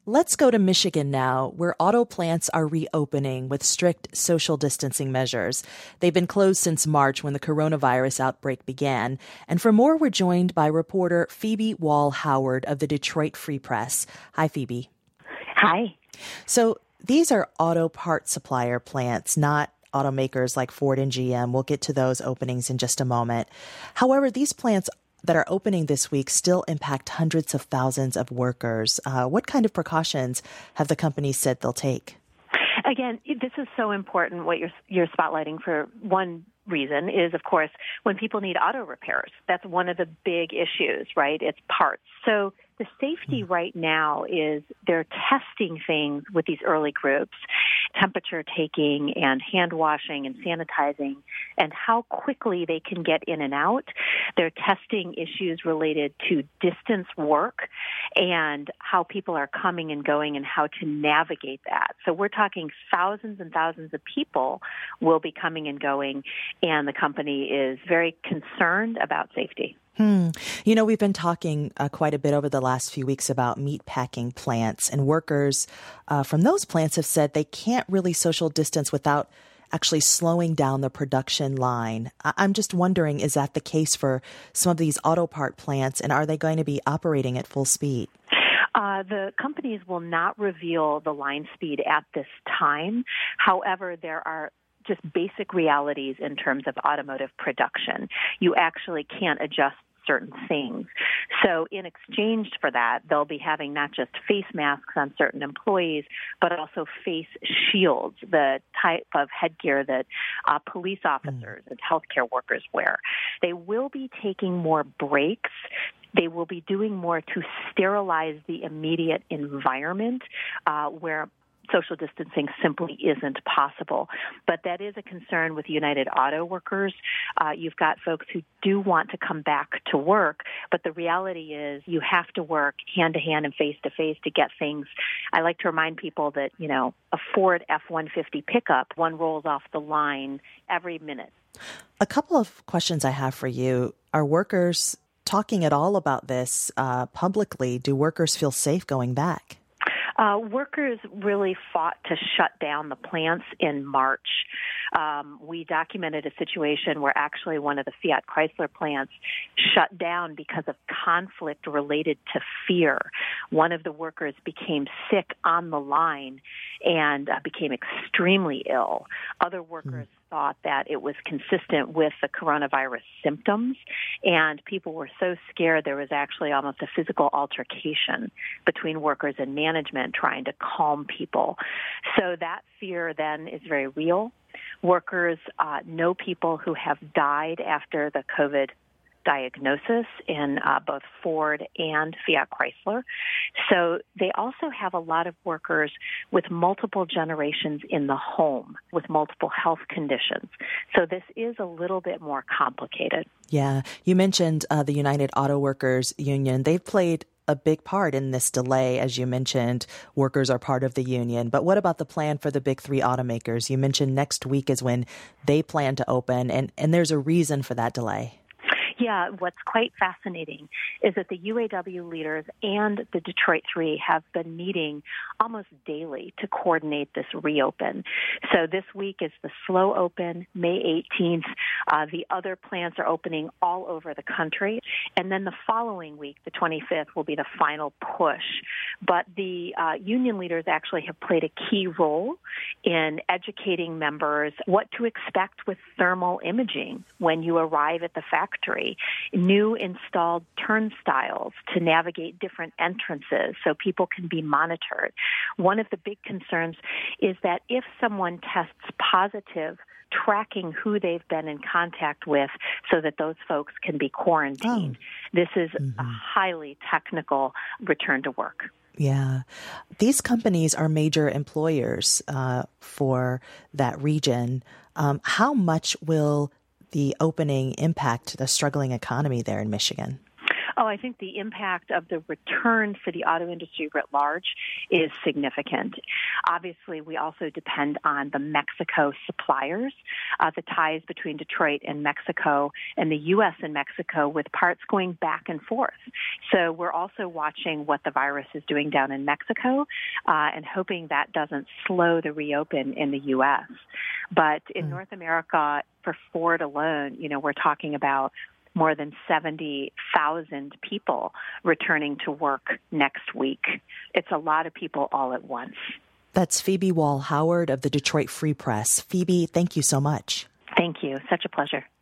Let's go to Michigan now, where auto plants are reopening with strict social distancing measures. They've been closed since March when the coronavirus outbreak began. And for more, we're joined by reporter Phoebe Wall-Howard of the Detroit Free Press. Hi, Phoebe. Hi. So these are auto part supplier plants, not automakers like Ford and GM. We'll get to those openings in just a moment. However, these plants that are opening this week still impact hundreds of thousands of workers. What kind of precautions have the companies said they'll take? Again, this is so important what you're spotlighting for one reason is, of course, when people need auto repairs. That's one of the big issues, right? It's parts. So the safety right now is they're testing things with these early groups, temperature taking and hand washing and sanitizing, and how quickly they can get in and out. They're testing issues related to distance work and how people are coming and going and how to navigate that. So we're talking thousands and thousands of people will be coming and going, and the company is very concerned about safety. You know, we've been talking quite a bit over the last few weeks about meatpacking plants, and workers from those plants have said they can't really social distance without actually slowing down the production line. I'm just wondering, is that the case for some of these auto part plants, and are they going to be operating at full speed? The companies will not reveal the line speed at this time. However, there are just basic realities in terms of automotive production. You actually can't adjust certain things. So in exchange for that, they'll be having not just face masks on certain employees, but also face shields, the type of headgear that police officers and healthcare workers wear. They will be taking more breaks. They will be doing more to sterilize the immediate environment where social distancing simply isn't possible. But that is a concern with United Auto Workers. You've got folks who do want to come back to work, but the reality is you have to work hand-to-hand and face-to-face to get things. I like to remind people that, you know, a Ford F-150 pickup, one rolls off the line every minute. A couple of questions I have for you. Are workers talking at all about this publicly? Do workers feel safe going back? Workers really fought to shut down the plants in March. We documented a situation where actually one of the Fiat Chrysler plants shut down because of conflict related to fear. One of the workers became sick on the line and became extremely ill. Other workers thought that it was consistent with the coronavirus symptoms, and people were so scared there was actually almost a physical altercation between workers and management trying to calm people. So that fear then is very real. Workers know people who have died after the COVID diagnosis in both Ford and Fiat Chrysler. So they also have a lot of workers with multiple generations in the home with multiple health conditions. So this is a little bit more complicated. Yeah. You mentioned the United Auto Workers Union. They've played a big part in this delay. As you mentioned, workers are part of the union. But what about the plan for the big three automakers? You mentioned next week is when they plan to open, and there's a reason for that delay. Yeah, what's quite fascinating is that the UAW leaders and the Detroit Three have been meeting almost daily to coordinate this reopen. So this week is the slow open, May 18th. The other plants are opening all over the country. And then the following week, the 25th, will be the final push. But the union leaders actually have played a key role in educating members what to expect with thermal imaging when you arrive at the factory. New installed turnstiles to navigate different entrances so people can be monitored. One of the big concerns is that if someone tests positive, tracking who they've been in contact with so that those folks can be quarantined. This is a highly technical return to work. Yeah. These companies are major employers for that region. How much will the opening impact the struggling economy there in Michigan? Oh, I think the impact of the return for the auto industry writ large is significant. Obviously, we also depend on the Mexico suppliers, the ties between Detroit and Mexico and the U.S. and Mexico with parts going back and forth. So we're also watching what the virus is doing down in Mexico and hoping that doesn't slow the reopen in the U.S. But in North America, for Ford alone, we're talking about more than 70,000 people returning to work next week. It's a lot of people all at once. That's Phoebe Wall Howard of the Detroit Free Press. Phoebe, thank you so much. Thank you. Such a pleasure.